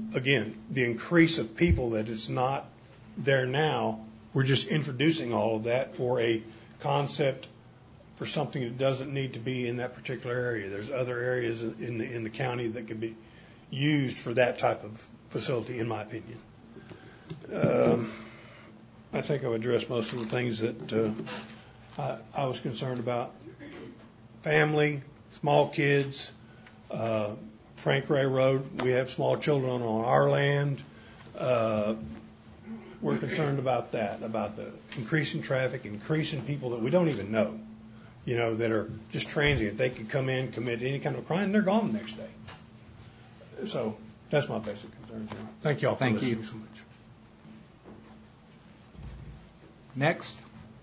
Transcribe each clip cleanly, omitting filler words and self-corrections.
again, the increase of people that is not there now, we're just introducing all of that for a concept for something that doesn't need to be in that particular area. There's other areas in the county that could be used for that type of facility, in my opinion. I think I've addressed most of the things that I was concerned about. Family, small kids, Frank Ray Road, we have small children on our land. We're concerned about that, about the increasing traffic, increasing people that we don't even know, that are just transient. They could come in, commit any kind of crime, and they're gone the next day. So that's my basic concern. Thank you all for listening so much. Next.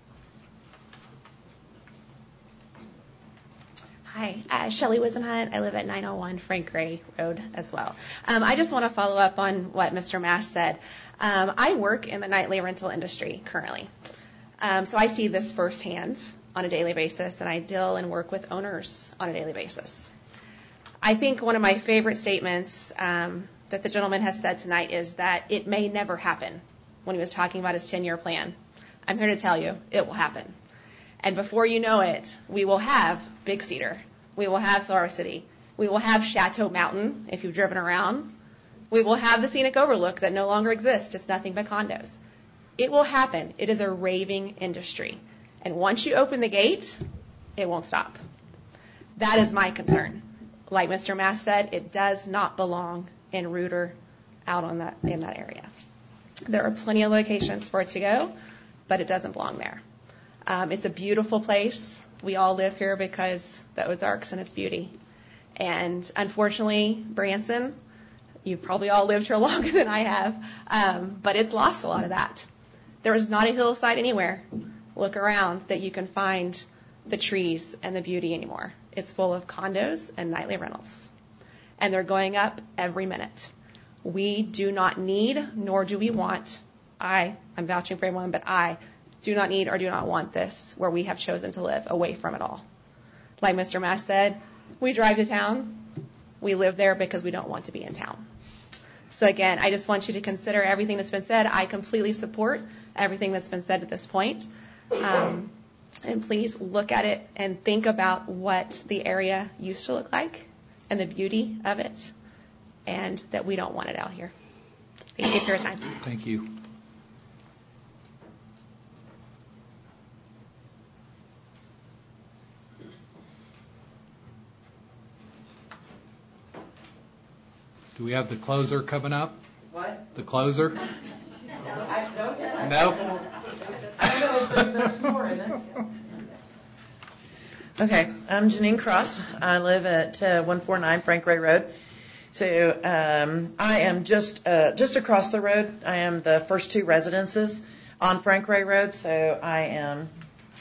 Hi, Shelley Wisenhunt. I live at 901 Frank Ray Road as well. I just want to follow up on what Mr. Mass said. I work in the nightly rental industry currently. So I see this firsthand on a daily basis, and I deal and work with owners on a daily basis. I think one of my favorite statements that the gentleman has said tonight is that it may never happen when he was talking about his 10-year plan. I'm here to tell you, it will happen. And before you know it, we will have Big Cedar. We will have Flower City. We will have Chateau Mountain, if you've driven around. We will have the scenic overlook that no longer exists. It's nothing but condos. It will happen. It is a raving industry. And once you open the gate, it won't stop. That is my concern. Like Mr. Mass said, it does not belong in Reuter out in that area. There are plenty of locations for it to go, but it doesn't belong there. It's a beautiful place. We all live here because the Ozarks and its beauty. And unfortunately, Branson, you've probably all lived here longer than I have, but it's lost a lot of that. There is not a hillside anywhere, look around, that you can find the trees and the beauty anymore. It's full of condos and nightly rentals. And they're going up every minute. We do not need, nor do we want, I'm vouching for everyone, but I do not need or do not want this where we have chosen to live, away from it all. Like Mr. Mass said, we drive to town. We live there because we don't want to be in town. So again, I just want you to consider everything that's been said. I completely support everything that's been said at this point. And please look at it and think about what the area used to look like and the beauty of it, and that we don't want it out here. Thank you for your time. Thank you. Do we have the closer coming up? What? The closer? No? No? I don't know if there's more in it. Okay, I'm Janine Cross. I live at 149 Frank Ray Road. So I am just across the road. I am the first two residences on Frank Ray Road. So I am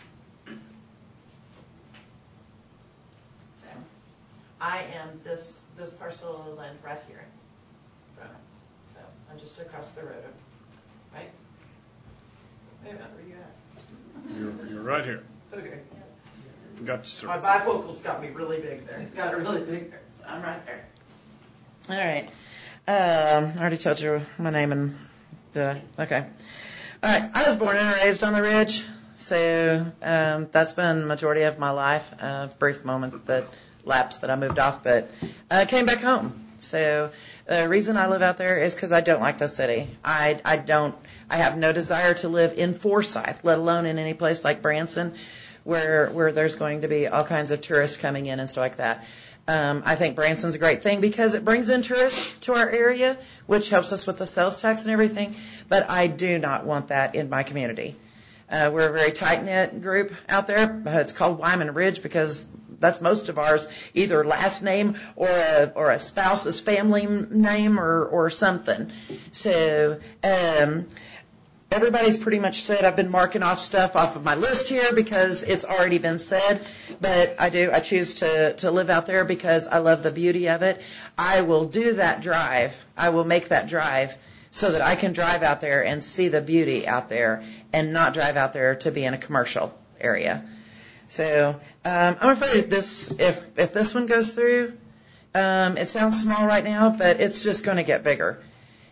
this parcel of land right here. So I'm just across the road, right? Wait a minute, where you at? You're right here. Okay. Got you, sir. My bifocals got me really big there. Got it really big there. So I'm right there. All right. I already told you my name and okay. All right. I was born and raised on the Ridge, so that's been the majority of my life. A brief moment that lapsed that I moved off, but I came back home. So the reason I live out there is because I don't like the city. I have no desire to live in Forsyth, let alone in any place like Branson, where there's going to be all kinds of tourists coming in and stuff like that. I think Branson's a great thing because it brings in tourists to our area, which helps us with the sales tax and everything. But I do not want that in my community. We're a very tight-knit group out there. It's called Wyman Ridge because that's most of ours, either last name or a spouse's family name or something. So everybody's pretty much said. I've been marking off stuff off of my list here because it's already been said. But I choose to live out there because I love the beauty of it. I will do that drive. I will make that drive so that I can drive out there and see the beauty out there and not drive out there to be in a commercial area. So I'm afraid if this one goes through, it sounds small right now, but it's just going to get bigger.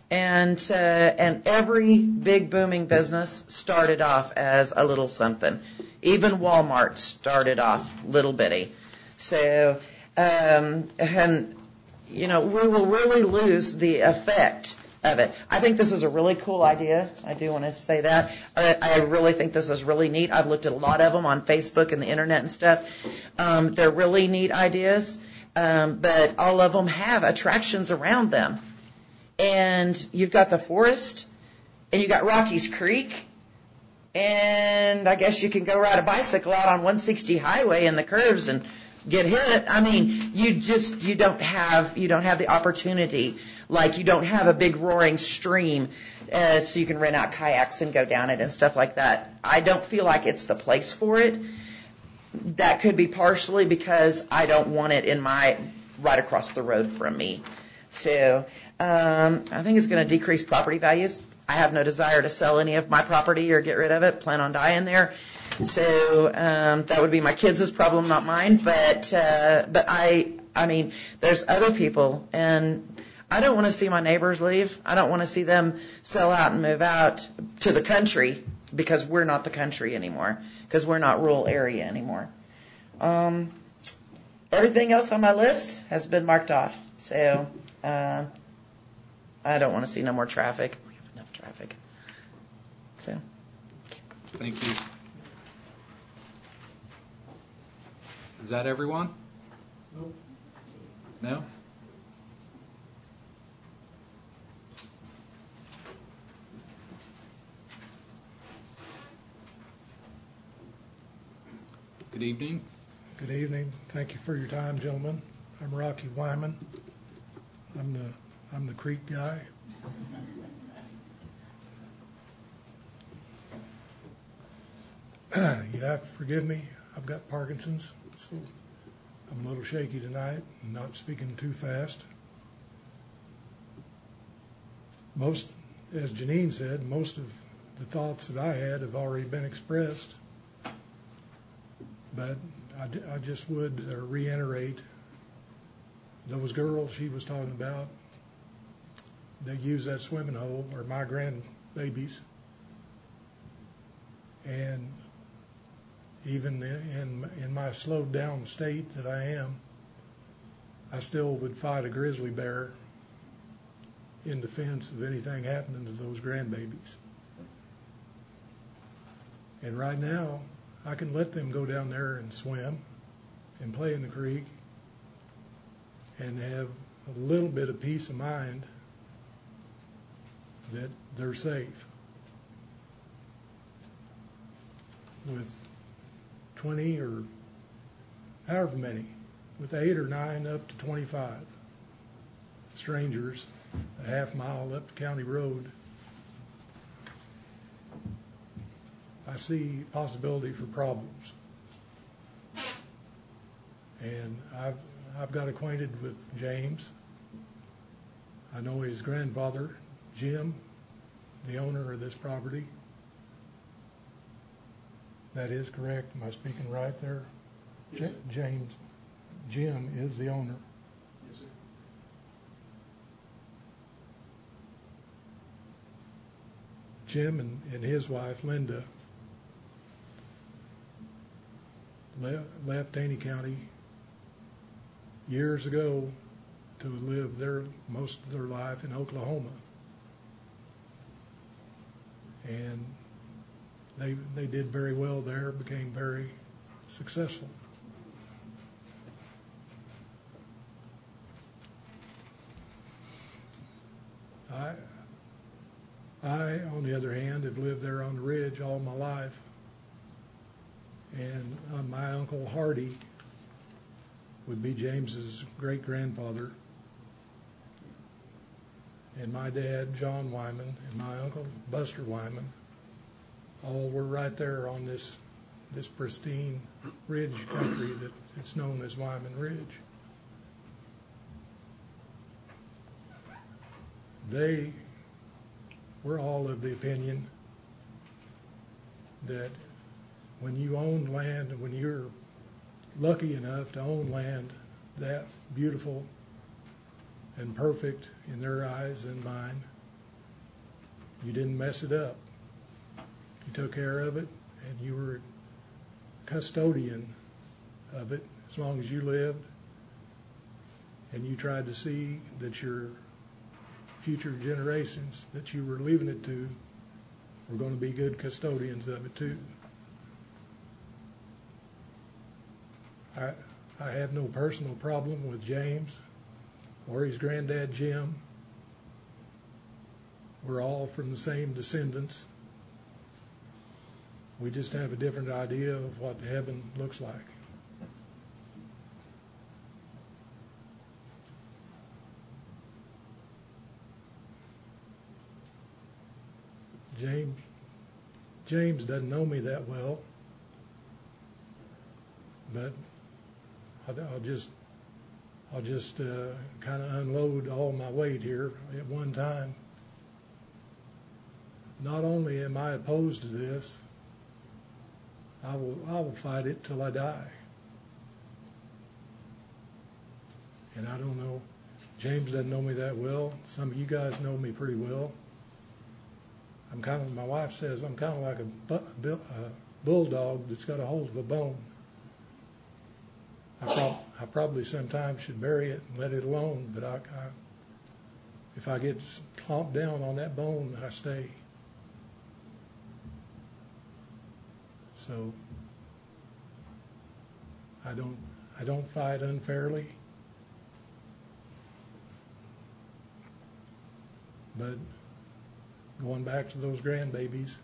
And every big booming business started off as a little something. Even Walmart started off little bitty. So, and we will really lose the effect of it. I think this is a really cool idea. I do want to say that. I really think this is really neat. I've looked at a lot of them on Facebook and the internet and stuff. They're really neat ideas, but all of them have attractions around them. And you've got the forest, and you've got Rockies Creek, and I guess you can go ride a bicycle out on 160 highway in the curves and get hit. I mean, you don't have the opportunity. Like, you don't have a big roaring stream, so you can rent out kayaks and go down it and stuff like that. I don't feel like it's the place for it. That could be partially because I don't want it right across the road from me. So I think it's going to decrease property values. I have no desire to sell any of my property or get rid of it. Plan on dying there. So that would be my kids' problem, not mine. But I mean, there's other people, and I don't want to see my neighbors leave. I don't want to see them sell out and move out to the country because we're not the country anymore, because we're not rural area anymore. Everything else on my list has been marked off. So I don't want to see no more traffic. We have enough traffic. So. Thank you. Is that everyone? No? Good evening. Good evening. Thank you for your time, gentlemen. I'm Rocky Wyman. I'm the creek guy. You have to forgive me. I've got Parkinson's, so I'm a little shaky tonight and not speaking too fast. As Janine said, most of the thoughts that I had have already been expressed. But I just would reiterate those girls she was talking about that use that swimming hole are my grandbabies. And even in my slowed down state that I am, I still would fight a grizzly bear in defense of anything happening to those grandbabies. And right now, I can let them go down there and swim and play in the creek and have a little bit of peace of mind that they're safe. With 20 or however many, with 8 or 9 up to 25 strangers a half mile up the county road, I see possibility for problems. And I've got acquainted with James. I know his grandfather, Jim, the owner of this property. That is correct. Am I speaking right there? Yes, Jim is the owner. Yes, sir. Jim and his wife, Linda, left Taney County years ago to live most of their life in Oklahoma. And they did very well there, became very successful. I, on the other hand, have lived there on the ridge all my life. And my Uncle Hardy would be James's great-grandfather. And my dad, John Wyman, and my uncle, Buster Wyman, all were right there on this pristine ridge country that it's known as Wyman Ridge. They were all of the opinion that when you own land, when you're lucky enough to own land that beautiful and perfect in their eyes and mine, You didn't mess it up. You took care of it, and you were custodian of it as long as you lived, and you tried to see that your future generations that you were leaving it to were going to be good custodians of it too. I have no personal problem with James or his granddad Jim. We're all from the same descendants. We just have a different idea of what heaven looks like. James doesn't know me that well, but I'll just kind of unload all my weight here at one time. Not only am I opposed to this, I will fight it till I die. And I don't know, James doesn't know me that well. Some of you guys know me pretty well. My wife says I'm kind of like a bulldog that's got a hold of a bone. I probably sometimes should bury it and let it alone, but if I get clomped down on that bone, I stay. So I don't fight unfairly, but going back to those grandbabies,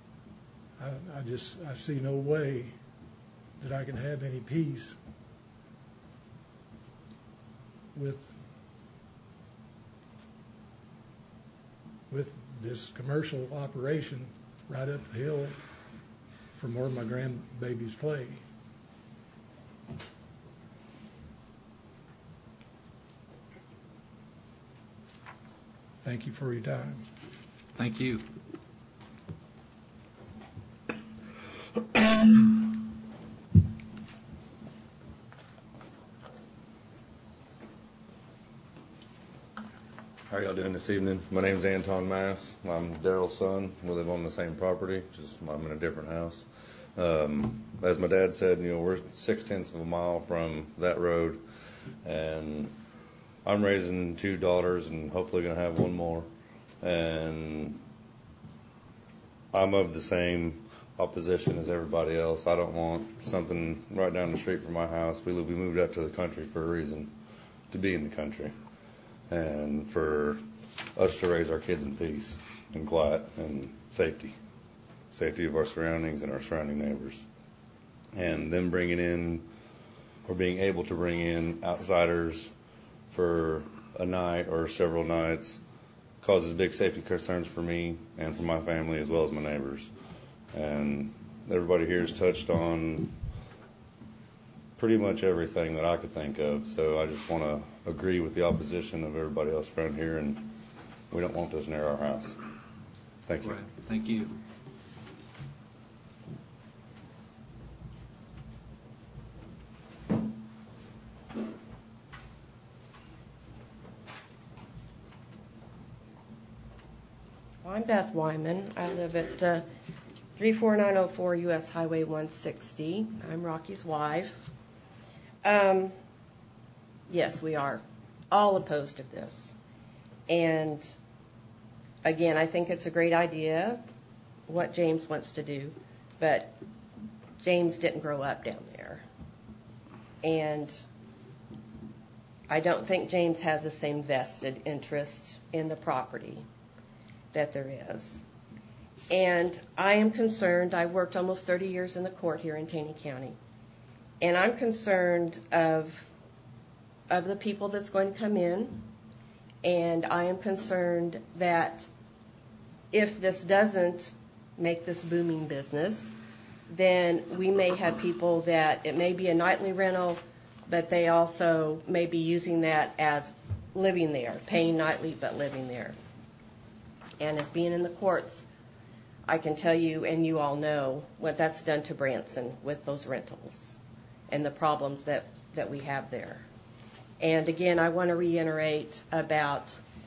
I see no way that I can have any peace with this commercial operation right up the hill from where my grandbabies play. Thank you for your time. Thank you. How are y'all doing this evening? My name's Anton Mass. I'm Daryl's son. We live on the same property, just I'm in a different house. As my dad said, we're 0.6 of a mile from that road, and I'm raising 2 daughters and hopefully going to have one more. And I'm of the same opposition as everybody else. I don't want something right down the street from my house. We moved out to the country for a reason, to be in the country, and for us to raise our kids in peace and quiet and safety of our surroundings and our surrounding neighbors. And them bringing in, or being able to bring in outsiders for a night or several nights causes big safety concerns for me and for my family as well as my neighbors. And everybody here has touched on pretty much everything that I could think of. So I just want to agree with the opposition of everybody else around here, and we don't want this near our house. Thank you. Right. Thank you. I'm Beth Wyman. I live at 34904 U.S. Highway 160. I'm Rocky's wife. Yes, we are all opposed to this. And again, I think it's a great idea what James wants to do, but James didn't grow up down there. And I don't think James has the same vested interest in the property that there is. And I am concerned. I worked almost 30 years in the court here in Taney County, and I'm concerned of the people that's going to come in, and I am concerned that if this doesn't make this booming business, then we may have people that it may be a nightly rental, but they also may be using that as living there, paying nightly but living there. And as being in the courts, I can tell you, and you all know, what that's done to Branson with those rentals and the problems that we have there. And again, I want to reiterate about